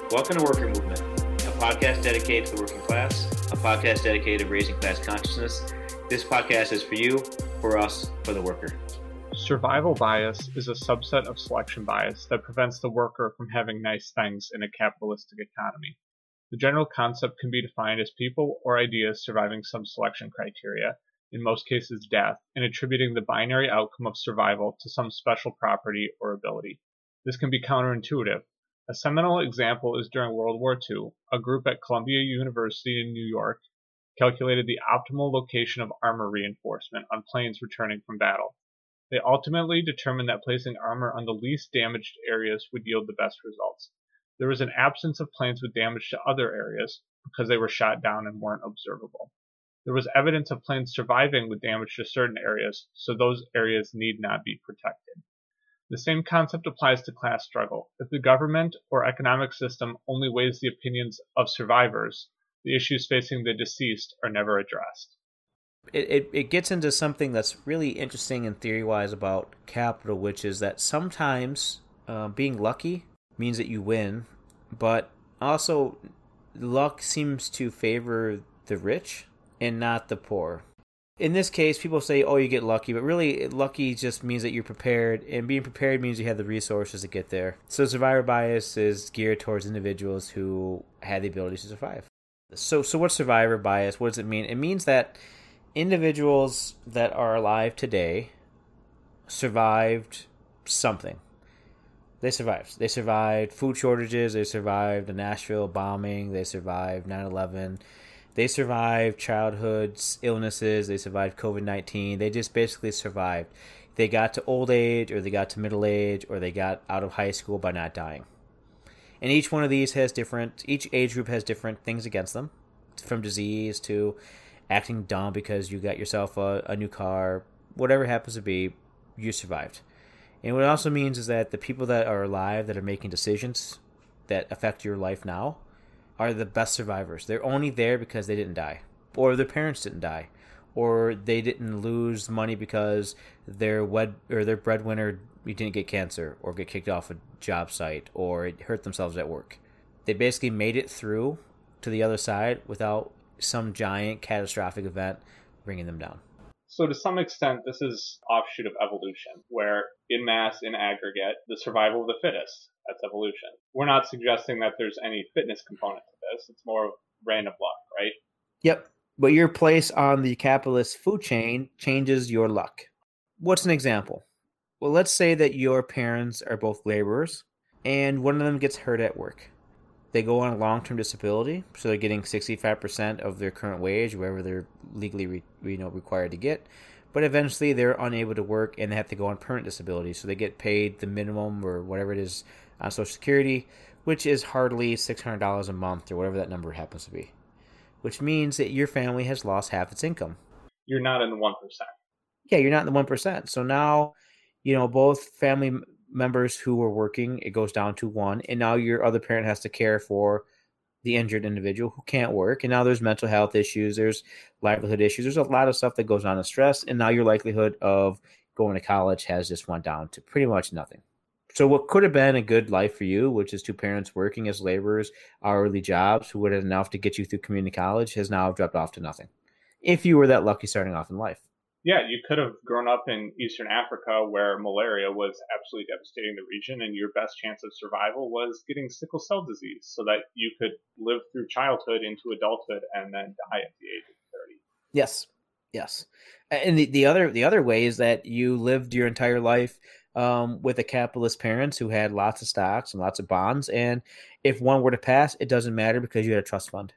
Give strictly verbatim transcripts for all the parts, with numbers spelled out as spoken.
Welcome to Worker Movement, a podcast dedicated to the working class, a podcast dedicated to raising class consciousness. This podcast is for you, for us, for the worker. Survival bias is a subset of selection bias that prevents the worker from having nice things in a capitalistic economy. The general concept can be defined as people or ideas surviving some selection criteria, in most cases death, and attributing the binary outcome of survival to some special property or ability. This can be counterintuitive. A seminal example is during World War Two, a group at Columbia University in New York calculated the optimal location of armor reinforcement on planes returning from battle. They ultimately determined that placing armor on the least damaged areas would yield the best results. There was an absence of planes with damage to other areas because they were shot down and weren't observable. There was evidence of planes surviving with damage to certain areas, so those areas need not be protected. The same concept applies to class struggle. If the government or economic system only weighs the opinions of survivors, the issues facing the deceased are never addressed. It, it, it gets into something that's really interesting and theory-wise about capital, which is that sometimes uh, being lucky means that you win, but also luck seems to favor the rich and not the poor. In this case, people say, oh, you get lucky, but really lucky just means that you're prepared, and being prepared means you have the resources to get there. So survivor bias is geared towards individuals who had the ability to survive. So, so what's survivor bias? What does it mean? It means that individuals that are alive today survived something. They survived. They survived food shortages. They survived the Nashville bombing. They survived nine eleven. They survived childhood illnesses. They survived covid nineteen. They just basically survived. They got to old age, or they got to middle age, or they got out of high school by not dying. And each one of these has different, each age group has different things against them, from disease to acting dumb because you got yourself a, a new car, whatever it happens to be, you survived. And what it also means is that the people that are alive that are making decisions that affect your life now are the best survivors. They're only there because they didn't die, or their parents didn't die, or they didn't lose money because their wed or their breadwinner didn't get cancer or get kicked off a job site or hurt themselves at work. They basically made it through to the other side without some giant catastrophic event bringing them down. So to some extent, this is offshoot of evolution, where in mass, in aggregate, the survival of the fittest, that's evolution. We're not suggesting that there's any fitness component to this. It's more of random luck, right? Yep. But your place on the capitalist food chain changes your luck. What's an example? Well, let's say that your parents are both laborers and one of them gets hurt at work. They go on a long-term disability, so they're getting sixty-five percent of their current wage, wherever they're legally re, you know, required to get. But eventually they're unable to work and they have to go on permanent disability, so they get paid the minimum or whatever it is on Social Security, which is hardly six hundred dollars a month or whatever that number happens to be, which means that your family has lost half its income. You're not in the one percent. Yeah, you're not in the one percent. So now, you know, both family members who were working, it goes down to one, and now your other parent has to care for the injured individual who can't work, and now there's mental health issues, there's livelihood issues, there's a lot of stuff that goes on in stress, and now your likelihood of going to college has just went down to pretty much nothing. So what could have been a good life for you, which is two parents working as laborers, hourly jobs, who would have enough to get you through community college, has now dropped off to nothing, if you were that lucky starting off in life. Yeah, you could have grown up in Eastern Africa where malaria was absolutely devastating the region, and your best chance of survival was getting sickle cell disease so that you could live through childhood into adulthood and then die at the age of thirty. Yes, yes. And the, the other the other way is that you lived your entire life um, with a capitalist parents who had lots of stocks and lots of bonds, and if one were to pass, it doesn't matter because you had a trust fund.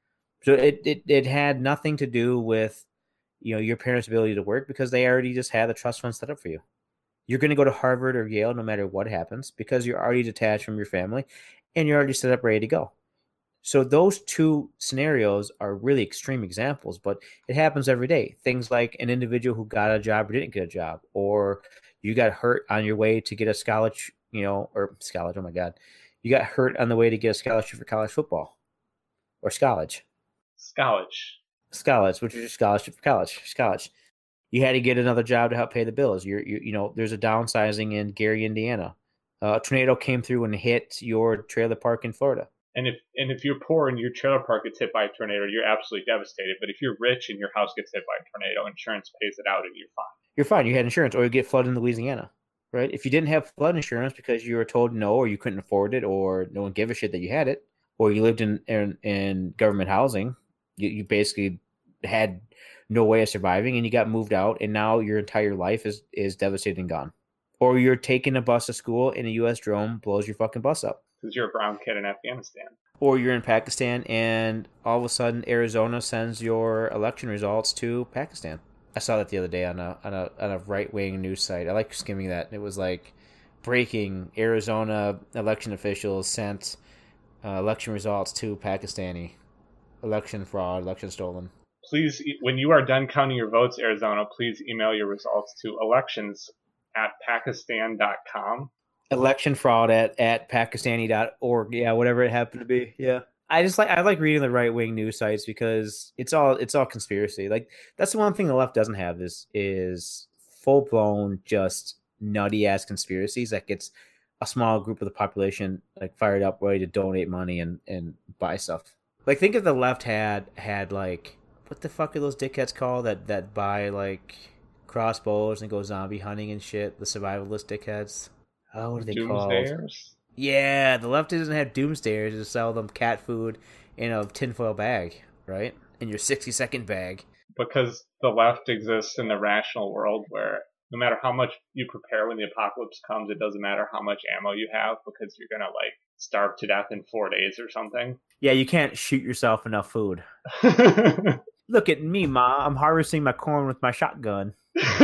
So it, it, it had nothing to do with you know, your parents' ability to work because they already just had the trust fund set up for you. You're going to go to Harvard or Yale no matter what happens because you're already detached from your family and you're already set up ready to go. So those two scenarios are really extreme examples, but it happens every day. Things like an individual who got a job or didn't get a job, or you got hurt on your way to get a scholarship, you know, or scholarship, oh my God. You got hurt on the way to get a scholarship for college football or scholarship. Scholarship. Scholarship, which is your scholarship for college. Scholarship. You had to get another job to help pay the bills. You're, you, you know, there's a downsizing in Gary, Indiana. Uh, a tornado came through and hit your trailer park in Florida. And if and if you're poor and your trailer park gets hit by a tornado, you're absolutely devastated. But if you're rich and your house gets hit by a tornado, insurance pays it out and you're fine. You're fine. You had insurance, or you get flooded in Louisiana, right? If you didn't have flood insurance because you were told no, or you couldn't afford it, or no one gave a shit that you had it, or you lived in in, in government housing, you, you basically had no way of surviving, and you got moved out, and now your entire life is is devastated and gone. Or you're taking a bus to school, and a U S drone blows your fucking bus up. Because you're a brown kid in Afghanistan. Or you're in Pakistan, and all of a sudden Arizona sends your election results to Pakistan. I saw that the other day on a on a on a right wing news site. I like skimming that. It was like breaking: Arizona election officials sent uh, election results to Pakistani. Election fraud, election stolen. Please, when you are done counting your votes, Arizona, please email your results to elections at pakistan dot com. Election fraud at, at pakistani dot org. Yeah, whatever it happened to be. Yeah. I just like I like reading the right wing news sites because it's all it's all conspiracy. Like that's the one thing the left doesn't have is is full blown just nutty ass conspiracies that gets a small group of the population like fired up, ready to donate money and, and buy stuff. Like think if the left had had like what the fuck are those dickheads called that that buy like crossbows and go zombie hunting and shit? The survivalist dickheads. Oh, what are they called? Doomsdayers? Yeah, the left doesn't have doomsdayers to sell them cat food in a tinfoil bag, right? In your sixty second bag. Because the left exists in the rational world where no matter how much you prepare when the apocalypse comes, it doesn't matter how much ammo you have because you're going to like starve to death in four days or something. Yeah, you can't shoot yourself enough food. Look at me, Ma. I'm harvesting my corn with my shotgun.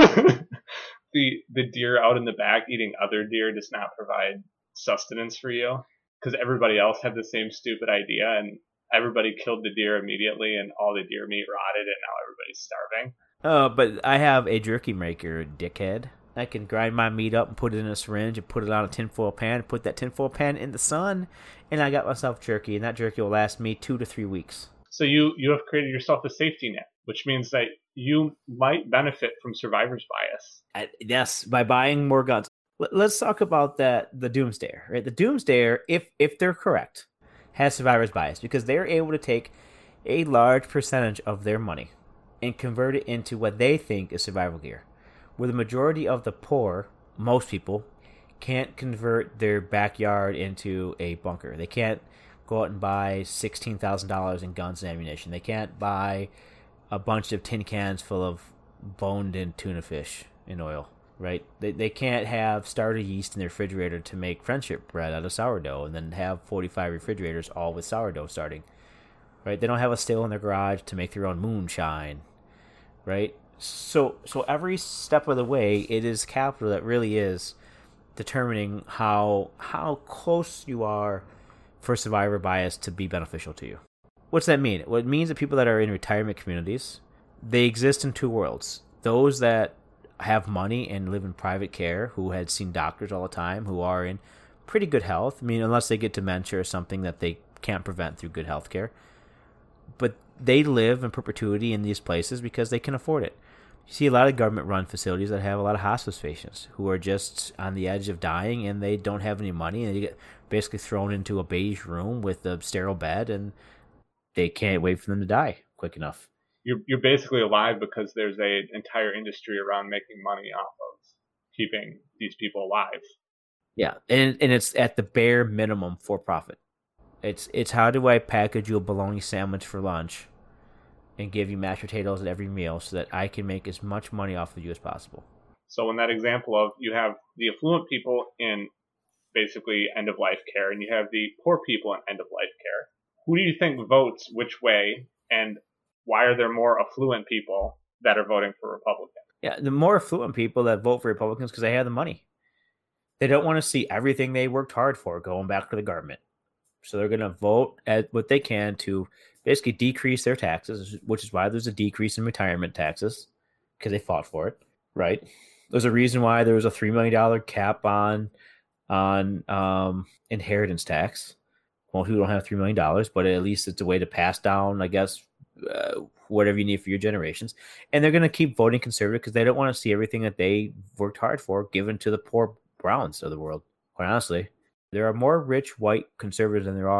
the the deer out in the back eating other deer does not provide sustenance for you because everybody else had the same stupid idea and everybody killed the deer immediately and all the deer meat rotted and now everybody's starving. Oh, but I have a jerky maker, dickhead. I can grind my meat up and put it in a syringe and put it on a tinfoil pan, put that tinfoil pan in the sun, and I got myself jerky, and that jerky will last me two to three weeks. So you, you have created yourself a safety net, which means that you might benefit from survivor's bias. I, yes, by buying more guns. L- let's talk about that. The doomsdayer, right? The doomsdayer, if if they're correct, has survivor's bias because they're able to take a large percentage of their money and convert it into what they think is survival gear. Where the majority of the poor, most people, can't convert their backyard into a bunker. They can't go out and buy sixteen thousand dollars in guns and ammunition. They can't buy a bunch of tin cans full of boned-in tuna fish in oil, right? They they can't have starter yeast in their refrigerator to make friendship bread out of sourdough and then have forty-five refrigerators all with sourdough starting, right? They don't have a still in their garage to make their own moonshine, right? So so every step of the way, it is capital that really is determining how how close you are for survivor bias to be beneficial to you. What's that mean? Well, it means that people that are in retirement communities, they exist in two worlds. Those that have money and live in private care, who had seen doctors all the time, who are in pretty good health. I mean, unless they get dementia or something that they can't prevent through good health care. But they live in perpetuity in these places because they can afford it. You see a lot of government-run facilities that have a lot of hospice patients who are just on the edge of dying and they don't have any money and they get basically thrown into a beige room with a sterile bed and they can't wait for them to die quick enough. You're you're basically alive because there's an entire industry around making money off of keeping these people alive. Yeah, and and it's at the bare minimum for profit. It's it's how do I package you a bologna sandwich for lunch and give you mashed potatoes at every meal so that I can make as much money off of you as possible. So in that example of you have the affluent people in basically end-of-life care and you have the poor people in end-of-life care. Who do you think votes which way, and why are there more affluent people that are voting for Republicans? Yeah, the more affluent people that vote for Republicans because they have the money. They don't want to see everything they worked hard for going back to the government. So they're going to vote at what they can to basically decrease their taxes, which is why there's a decrease in retirement taxes because they fought for it, right? There's a reason why there was a three million dollars cap on on um, inheritance tax. Well, people don't have three million dollars, but at least it's a way to pass down, I guess, uh, whatever you need for your generations. And they're going to keep voting conservative because they don't want to see everything that they worked hard for given to the poor Browns of the world. Quite honestly, there are more rich white conservatives than there are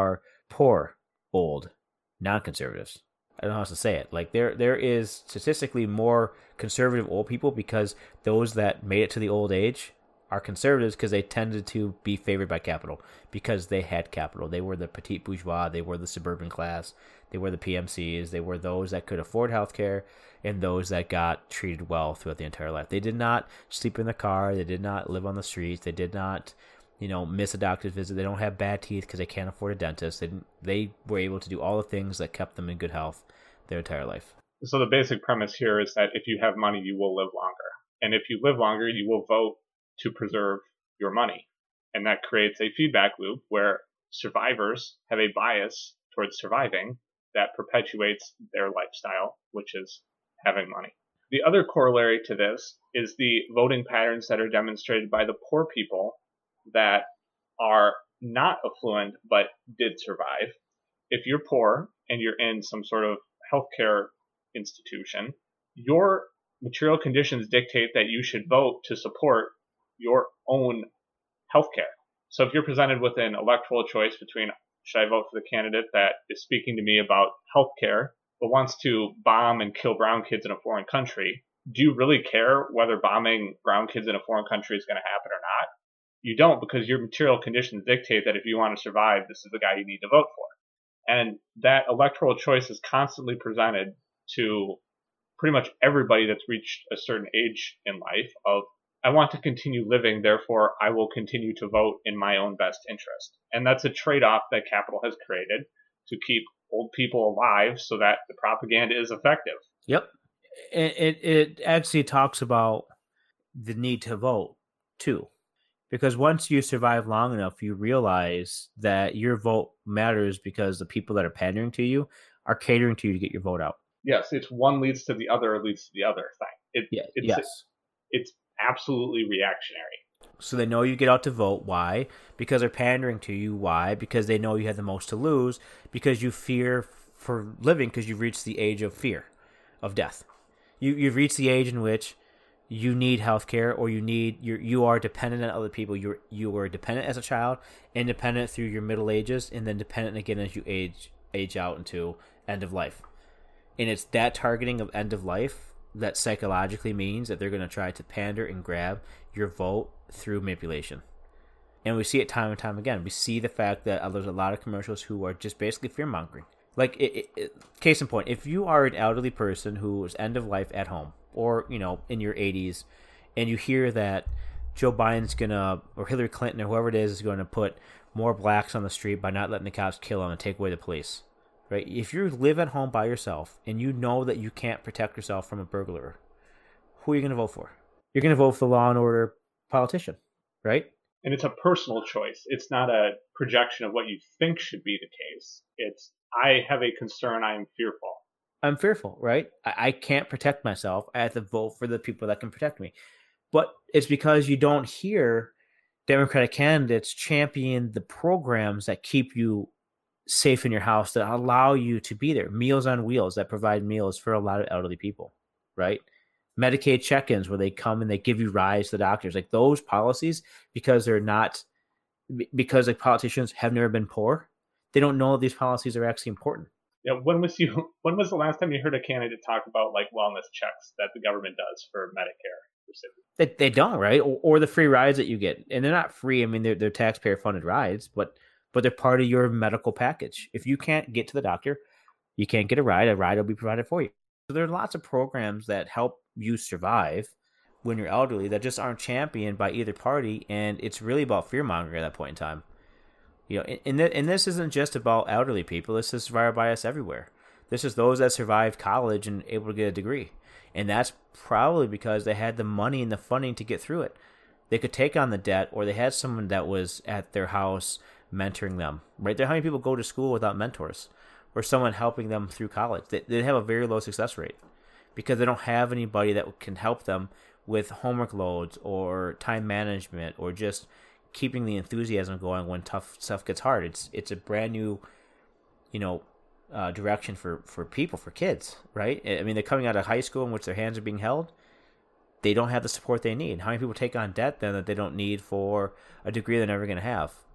poor, old, non-conservatives. I don't know how else to say it. Like there, there is statistically more conservative old people because those that made it to the old age are conservatives because they tended to be favored by capital because they had capital. They were the petite bourgeois. They were the suburban class. They were the P M Cs. They were those that could afford healthcare and those that got treated well throughout the entire life. They did not sleep in the car. They did not live on the streets. They did not, you know, miss a doctor's visit. They don't have bad teeth because they can't afford a dentist. They didn't, they were able to do all the things that kept them in good health their entire life. So the basic premise here is that if you have money, you will live longer. And if you live longer, you will vote to preserve your money. And that creates a feedback loop where survivors have a bias towards surviving that perpetuates their lifestyle, which is having money. The other corollary to this is the voting patterns that are demonstrated by the poor people that are not affluent but did survive. If you're poor and you're in some sort of healthcare institution, your material conditions dictate that you should vote to support your own healthcare. So if you're presented with an electoral choice between should I vote for the candidate that is speaking to me about healthcare but wants to bomb and kill brown kids in a foreign country, do you really care whether bombing brown kids in a foreign country is going to happen or not? You don't, because your material conditions dictate that if you want to survive, this is the guy you need to vote for. And that electoral choice is constantly presented to pretty much everybody that's reached a certain age in life of, I want to continue living, therefore I will continue to vote in my own best interest. And that's a trade-off that capital has created to keep old people alive so that the propaganda is effective. Yep. It, it, it actually talks about the need to vote, too. Because once you survive long enough, you realize that your vote matters because the people that are pandering to you are catering to you to get your vote out. Yes, it's one leads to the other leads to the other thing. It, yeah, it's, yes. It, it's absolutely reactionary. So they know you get out to vote. Why? Because they're pandering to you. Why? Because they know you have the most to lose. Because you fear for living because you've reached the age of fear, of death. You, you've reached the age in which you need healthcare, or you need you you are dependent on other people. You you were dependent as a child, independent through your middle ages, and then dependent again as you age age out into end of life. And it's that targeting of end of life that psychologically means that they're going to try to pander and grab your vote through manipulation. And we see it time and time again. We see the fact that there's a lot of commercials who are just basically fear-mongering. Like, it, it, it, case in point, if you are an elderly person who is end of life at home, or, you know, in your eighties, and you hear that Joe Biden's going to, or Hillary Clinton, or whoever it is, is going to put more blacks on the street by not letting the cops kill them and take away the police, right? If you live at home by yourself, and you know that you can't protect yourself from a burglar, who are you going to vote for? You're going to vote for the law and order politician, right? And it's a personal choice. It's not a projection of what you think should be the case. It's, I have a concern, I am fearful. I'm fearful, right? I, I can't protect myself. I have to vote for the people that can protect me. But it's because you don't hear Democratic candidates champion the programs that keep you safe in your house, that allow you to be there. Meals on Wheels that provide meals for a lot of elderly people, right? Medicaid check-ins where they come and they give you rides to the doctors. Like those policies, because they're not, because like politicians have never been poor, they don't know these policies are actually important. Yeah, when was you? When was the last time you heard a candidate talk about like wellness checks that the government does for Medicare recipients? They they don't, right? Or, or the free rides that you get, and they're not free. I mean, they're they're taxpayer funded rides, but but they're part of your medical package. If you can't get to the doctor, you can't get a ride. A ride will be provided for you. So there are lots of programs that help you survive when you're elderly that just aren't championed by either party, and it's really about fear mongering at that point in time. You know, and, and this isn't just about elderly people. This is survivor bias everywhere. This is those that survived college and able to get a degree. And that's probably because they had the money and the funding to get through it. They could take on the debt, or they had someone that was at their house mentoring them. Right there, how many people go to school without mentors or someone helping them through college? They, they have a very low success rate because they don't have anybody that can help them with homework loads or time management or just keeping the enthusiasm going when tough stuff gets hard. It's it's a brand new, you know, uh, direction for, for people, for kids, right? I mean, they're coming out of high school in which their hands are being held. They don't have the support they need. How many people take on debt then that they don't need for a degree they're never going to have?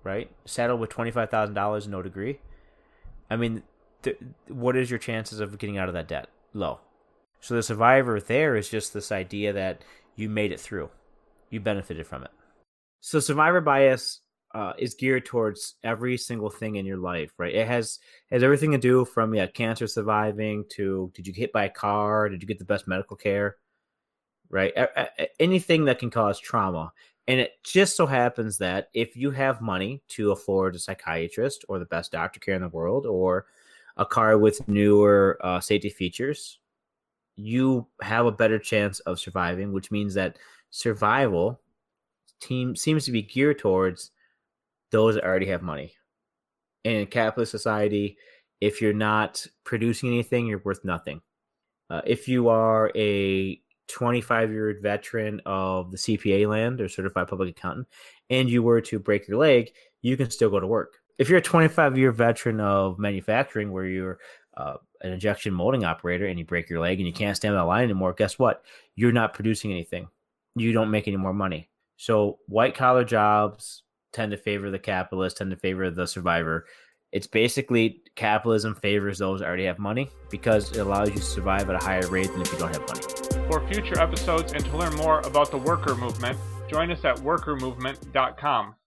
right? Saddled with twenty-five thousand dollars, no degree. I mean, th- what is your chances of getting out of that debt? Low. So the survivor there is just this idea that you made it through. You benefited from it. So survivor bias uh, is geared towards every single thing in your life, right? It has has everything to do from yeah, cancer surviving to did you get hit by a car? Did you get the best medical care? Right? A- a- anything that can cause trauma. And it just so happens that if you have money to afford a psychiatrist or the best doctor care in the world or a car with newer uh, safety features, you have a better chance of surviving, which means that survival team seems to be geared towards those that already have money. And in capitalist society, if you're not producing anything, you're worth nothing. Uh, if you are a twenty-five-year veteran of the C P A land or certified public accountant, and you were to break your leg, you can still go to work. If you're a twenty-five-year veteran of manufacturing where you're uh, an injection molding operator and you break your leg and you can't stand on the line anymore, guess what? You're not producing anything. You don't make any more money. So white-collar jobs tend to favor the capitalist, tend to favor the survivor. It's basically capitalism favors those that already have money because it allows you to survive at a higher rate than if you don't have money. For future episodes and to learn more about the worker movement, join us at worker movement dot com.